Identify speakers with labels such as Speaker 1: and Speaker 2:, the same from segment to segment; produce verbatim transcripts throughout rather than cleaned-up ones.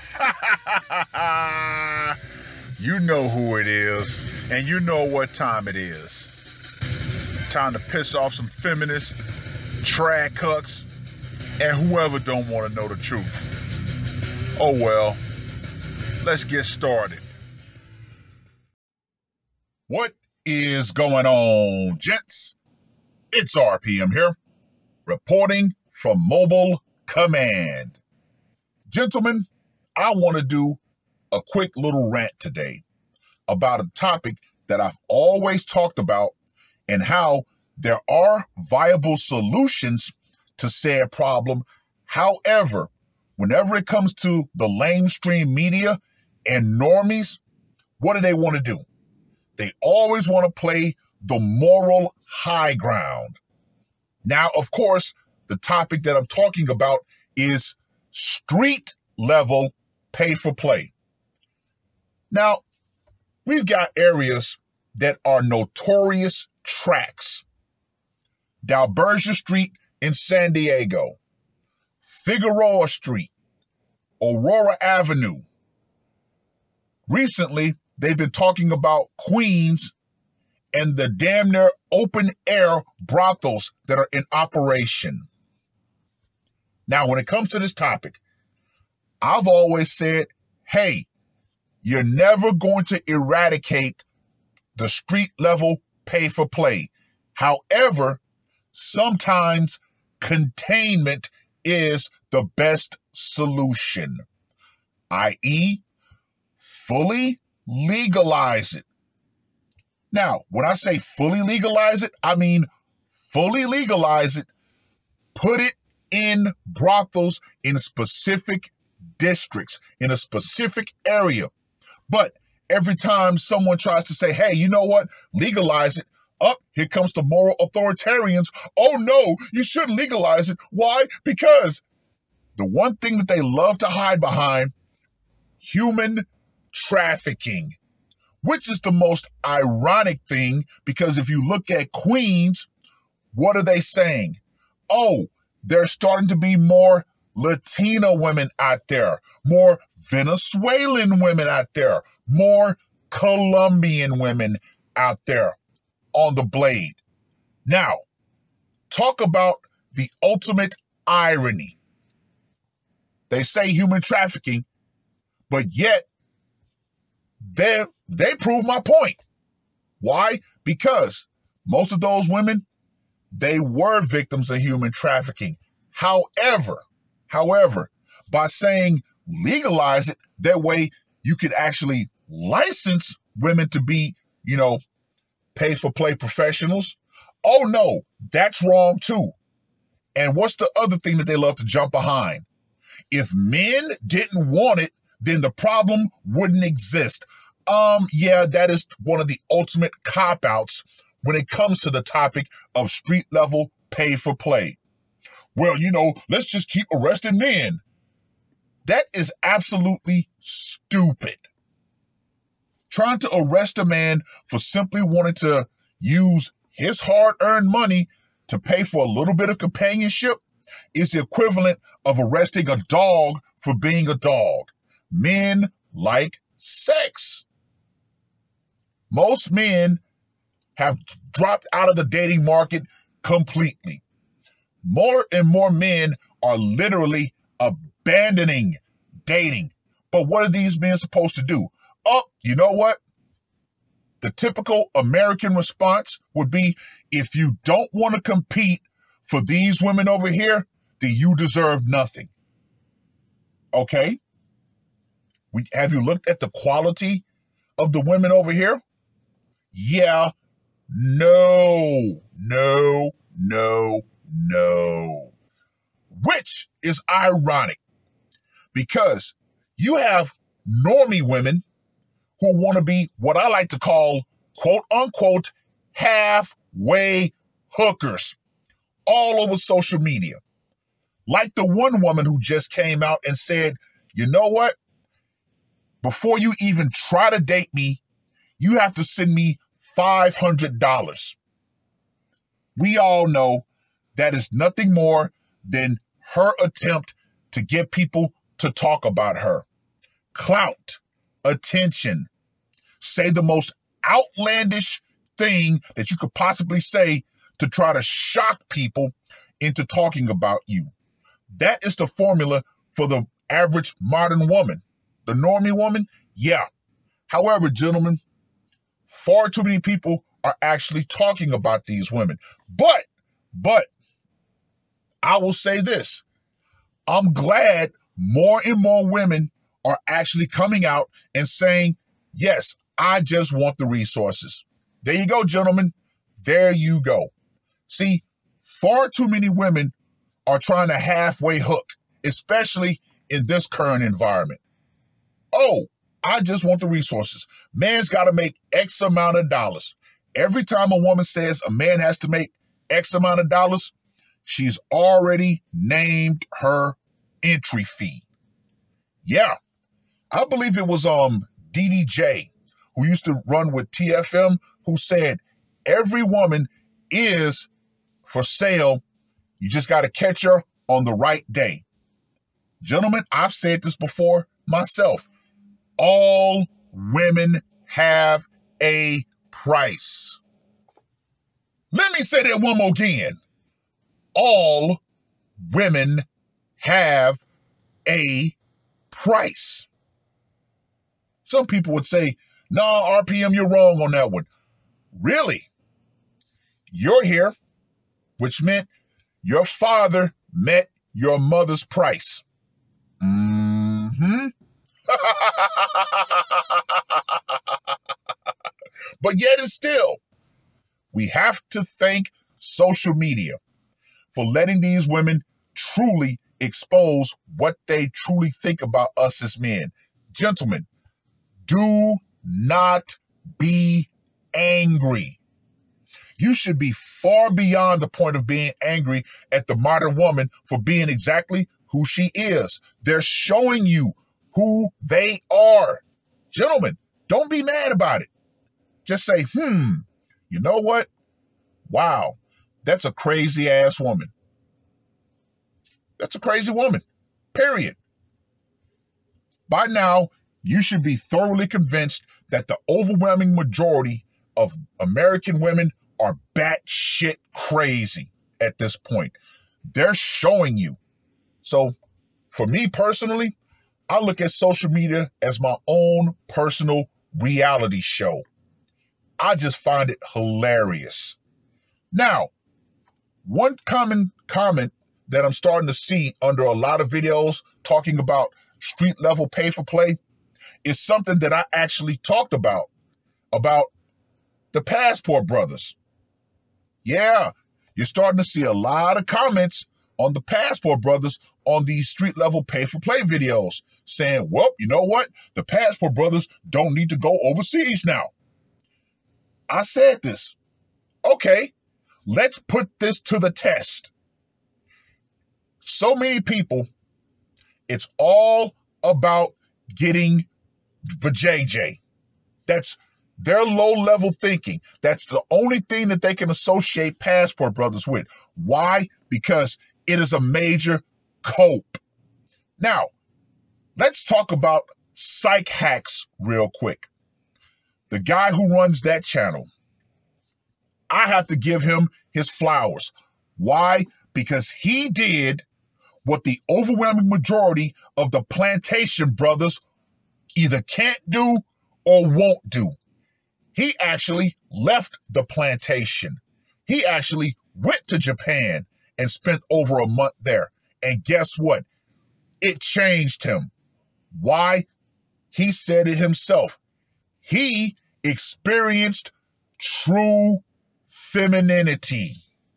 Speaker 1: You know who it is, and you know what time it is. Time to piss off some feminists, trad cucks, and whoever don't want to know the truth. Oh well, let's get started.
Speaker 2: What is going on, gents? It's R P M here, reporting from Mobile Command. Gentlemen, I want to do a quick little rant today about a topic that I've always talked about and how there are viable solutions to said problem. However, whenever it comes to the lamestream media and normies, what do they want to do? They always want to play the moral high ground. Now, of course, the topic that I'm talking about is street level pay for play. Now, we've got areas that are notorious tracks. Dalbergia Street in San Diego, Figueroa Street, Aurora Avenue. Recently, they've been talking about Queens and the damn near open air brothels that are in operation. Now, when it comes to this topic, I've always said, hey, you're never going to eradicate the street level pay for play. However, sometimes containment is the best solution, that is, fully legalize it. Now, when I say fully legalize it, I mean fully legalize it, put it in brothels in specific districts, in a specific area. But every time someone tries to say, hey, you know what, legalize it, up, here comes the moral authoritarians. Oh no, you shouldn't legalize it. Why? Because the one thing that they love to hide behind, human trafficking, which is the most ironic thing, because if you look at Queens, what are they saying? Oh, there's starting to be more Latina women out there, more Venezuelan women out there, more Colombian women out there on the blade. Now, talk about the ultimate irony. They say human trafficking, but yet they they prove my point. Why? Because most of those women, they were victims of human trafficking. However, however, by saying legalize it, that way you could actually license women to be, you know, pay for play professionals. Oh no, that's wrong too. And what's the other thing that they love to jump behind? If men didn't want it, then the problem wouldn't exist. Um, yeah, that is one of the ultimate cop-outs when it comes to the topic of street level pay for play. Well, you know, let's just keep arresting men. That is absolutely stupid. Trying to arrest a man for simply wanting to use his hard-earned money to pay for a little bit of companionship is the equivalent of arresting a dog for being a dog. Men like sex. Most men have dropped out of the dating market completely. More and more men are literally abandoning dating. But what are these men supposed to do? Oh, you know what? The typical American response would be, if you don't want to compete for these women over here, then you deserve nothing. Okay? We, have you looked at the quality of the women over here? Yeah. No. No. No. No. Which is ironic, because you have normie women who want to be what I like to call, quote unquote, halfway hookers all over social media. Like the one woman who just came out and said, you know what? Before you even try to date me, you have to send me five hundred dollars. We all know that is nothing more than her attempt to get people to talk about her. clout, attention, say the most outlandish thing that you could possibly say to try to shock people into talking about you. That is the formula for the average modern woman. The normie woman, yeah. However, gentlemen, far too many people are actually talking about these women. But, but, I will say this. I'm glad more and more women are actually coming out and saying, yes, I just want the resources. There you go, gentlemen. There you go. See, far too many women are trying to halfway hook, especially in this current environment. Oh, I just want the resources. Man's got to make X amount of dollars. Every time a woman says a man has to make X amount of dollars, she's already named her entry fee. Yeah, I believe it was um D D J, who used to run with T F M, who said every woman is for sale. You just got to catch her on the right day. Gentlemen, I've said this before myself. All women have a price. Let me say that one more again. All women have a price. Some people would say, no, R P M, you're wrong on that one. Really? You're here, which meant your father met your mother's price. Mm-hmm. But yet and still, we have to thank social media for letting these women truly expose what they truly think about us as men. Gentlemen, do not be angry. You should be far beyond the point of being angry at the modern woman for being exactly who she is. They're showing you who they are. Gentlemen, don't be mad about it. Just say, hmm, you know what? Wow, that's a crazy ass woman. That's a crazy woman, period. By now, you should be thoroughly convinced that the overwhelming majority of American women are batshit crazy at this point. They're showing you. So for me personally, I look at social media as my own personal reality show. I just find it hilarious. Now, one common comment that I'm starting to see under a lot of videos talking about street level pay for play is something that I actually talked about, about the Passport Brothers. Yeah, you're starting to see a lot of comments on the Passport Brothers on these street level pay for play videos saying, well, you know what? The Passport Brothers don't need to go overseas now. I said this. Okay, let's put this to the test. So many people, it's all about getting the J J. That's their low-level thinking. That's the only thing that they can associate Passport Brothers with. Why? Because it is a major cope. Now, let's talk about Psych Hacks real quick. The guy who runs that channel, I have to give him his flowers. Why? Because he did what the overwhelming majority of the Plantation Brothers either can't do or won't do. He actually left the plantation. He actually went to Japan and spent over a month there. And guess what? It changed him. Why? He said it himself. He experienced true femininity.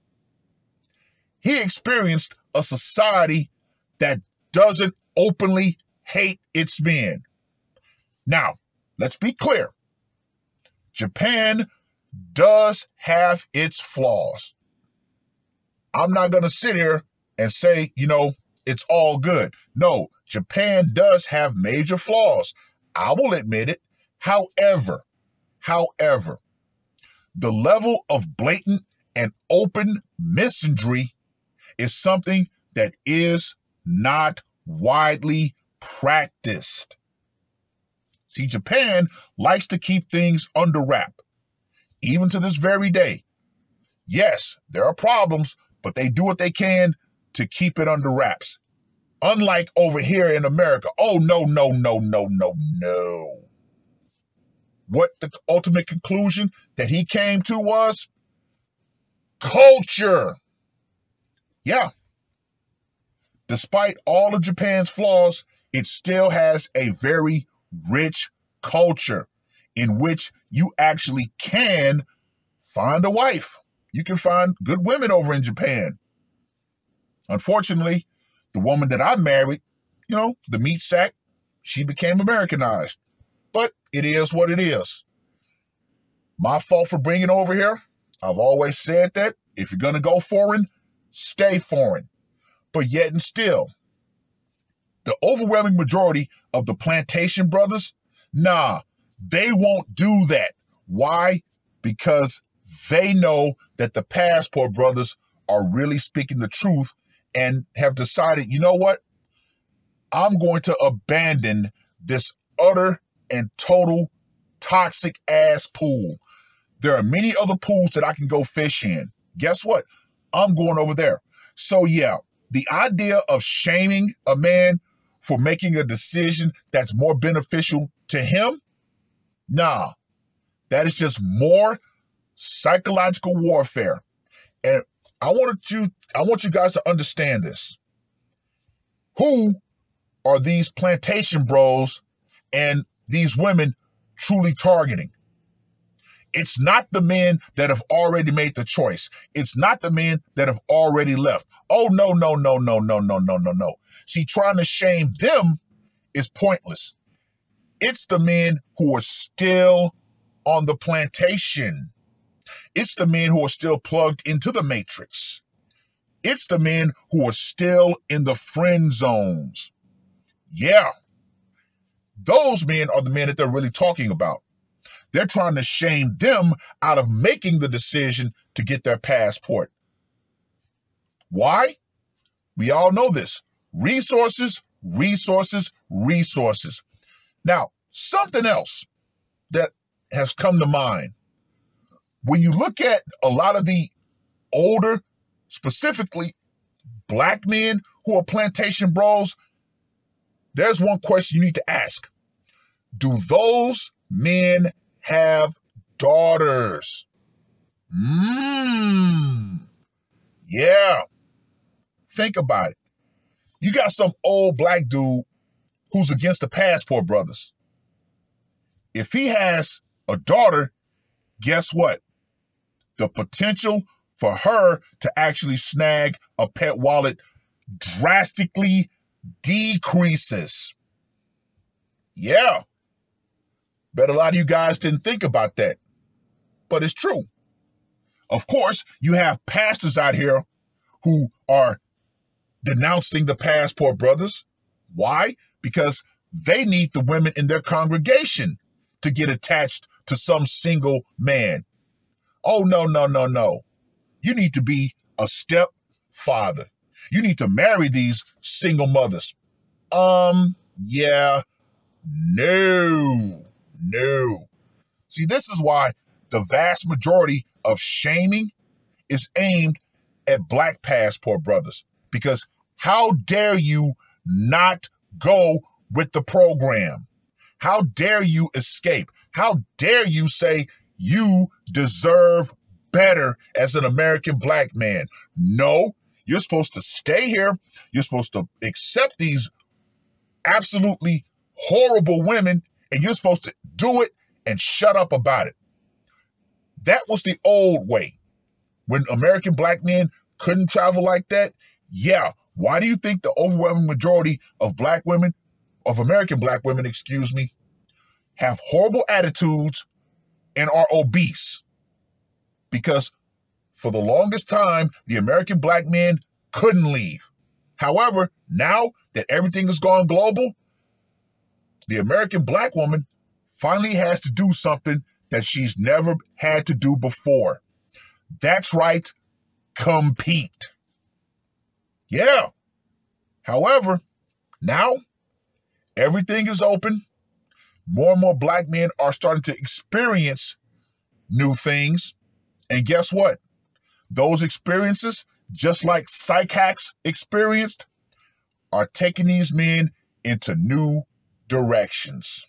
Speaker 2: He experienced a society that doesn't openly hate its men. Now, let's be clear. Japan does have its flaws. I'm not going to sit here and say, you know, it's all good. No, Japan does have major flaws. I will admit it. However, however, the level of blatant and open misandry is something that is not widely practiced. See, Japan likes to keep things under wrap, even to this very day. Yes, there are problems, but they do what they can to keep it under wraps. Unlike over here in America, oh, no, no, no, no, no, no. What the ultimate conclusion that he came to was culture. Yeah. Despite all of Japan's flaws, it still has a very rich culture in which you actually can find a wife. You can find good women over in Japan. Unfortunately, the woman that I married, you know, the meat sack, she became Americanized. But it is what it is. My fault for bringing it over here. I've always said that if you're going to go foreign, stay foreign. But yet and still, the overwhelming majority of the plantation brothers, nah, they won't do that. Why? Because they know that the passport brothers are really speaking the truth and have decided, you know what? I'm going to abandon this utter and total toxic ass pool. There are many other pools that I can go fish in. Guess what? I'm going over there. So yeah, the idea of shaming a man for making a decision that's more beneficial to him, nah, that is just more psychological warfare. And I want you, I want you guys to understand this. Who are these plantation bros and these women truly targeting? It's not the men that have already made the choice. It's not the men that have already left. Oh, no, no, no, no, no, no, no, no, no. See, trying to shame them is pointless. It's the men who are still on the plantation. It's the men who are still plugged into the matrix. It's the men who are still in the friend zones. Yeah. Those men are the men that they're really talking about. They're trying to shame them out of making the decision to get their passport. Why? We all know this. Resources, resources, resources. Now, something else that has come to mind. When you look at a lot of the older, specifically black men who are plantation bros, there's one question you need to ask. Do those men have daughters? Mmm. Yeah. Think about it. You got some old black dude who's against the passport brothers. If he has a daughter, guess what? The potential for her to actually snag a pet wallet drastically decreases. Yeah. Bet a lot of you guys didn't think about that, but it's true. Of course, you have pastors out here who are denouncing the passport brothers. Why? Because they need the women in their congregation to get attached to some single man. Oh, no, no, no, no. You need to be a stepfather. You need to marry these single mothers. Um, yeah, no, no. See, this is why the vast majority of shaming is aimed at black passport brothers. Because how dare you not go with the program? How dare you escape? How dare you say you deserve better as an American black man? No, you're supposed to stay here. You're supposed to accept these absolutely horrible women, and you're supposed to do it and shut up about it. That was the old way. When American black men couldn't travel like that, yeah. Why do you think the overwhelming majority of black women, of American black women, excuse me, have horrible attitudes and are obese? Because for the longest time, the American black men couldn't leave. However, now that everything has gone global, the American black woman finally has to do something that she's never had to do before. That's right, compete. Yeah. However, now everything is open. more and more black men are starting to experience new things. And guess what? Those experiences, just like psych hacks experienced, are taking these men into new directions.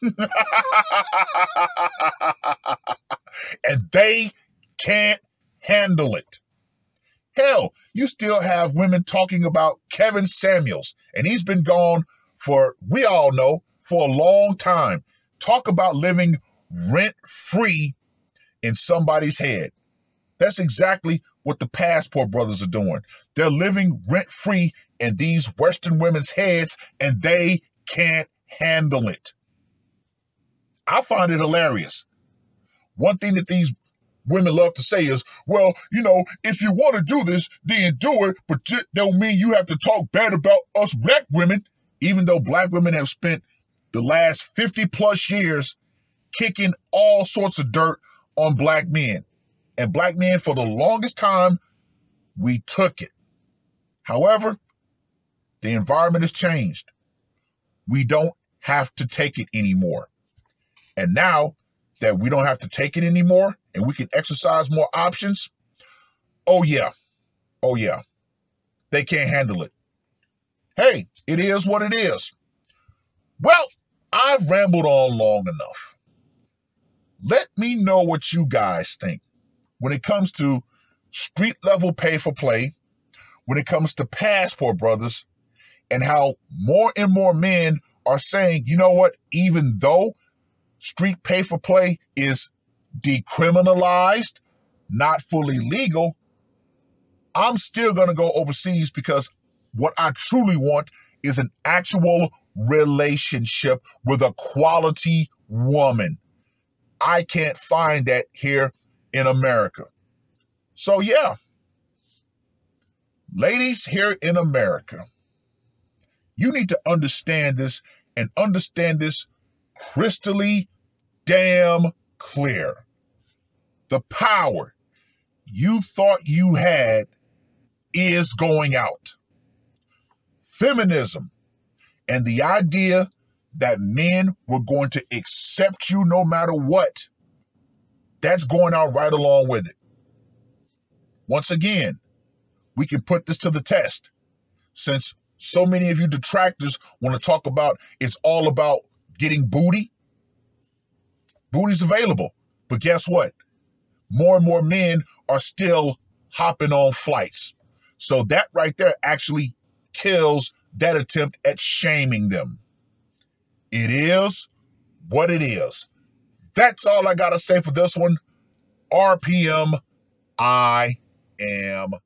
Speaker 2: And they can't handle it. Hell, you still have women talking about Kevin Samuels, and he's been gone for, we all know, for a long time. Talk about living rent-free in somebody's head. That's exactly what the Passport Brothers are doing. They're living rent-free in these Western women's heads, and they can't handle it. I find it hilarious. One thing that these women love to say is, well, you know, if you want to do this, then do it, but that don't mean you have to talk bad about us black women, even though black women have spent the last fifty plus years kicking all sorts of dirt on black men. And black men, for the longest time, we took it. However, the environment has changed. We don't have to take it anymore. And now that we don't have to take it anymore and we can exercise more options, oh yeah, oh yeah, they can't handle it. Hey, it is what it is. Well, I've rambled on long enough. Let me know what you guys think when it comes to street level pay for play, when it comes to Passport Brothers, and how more and more men are saying, you know what, even though street pay for play is decriminalized, not fully legal, I'm still going to go overseas because what I truly want is an actual relationship with a quality woman. I can't find that here in America. So yeah, ladies here in America, you need to understand this and understand this crystally damn clear. The power you thought you had is going out. Feminism and the idea that men were going to accept you no matter what, that's going out right along with it. Once again, we can put this to the test, since so many of you detractors want to talk about it's all about getting booty. Booty's available, but guess what? More and more men are still hopping on flights. So that right there actually kills that attempt at shaming them. It is what it is. That's all I got to say for this one. R P M, I am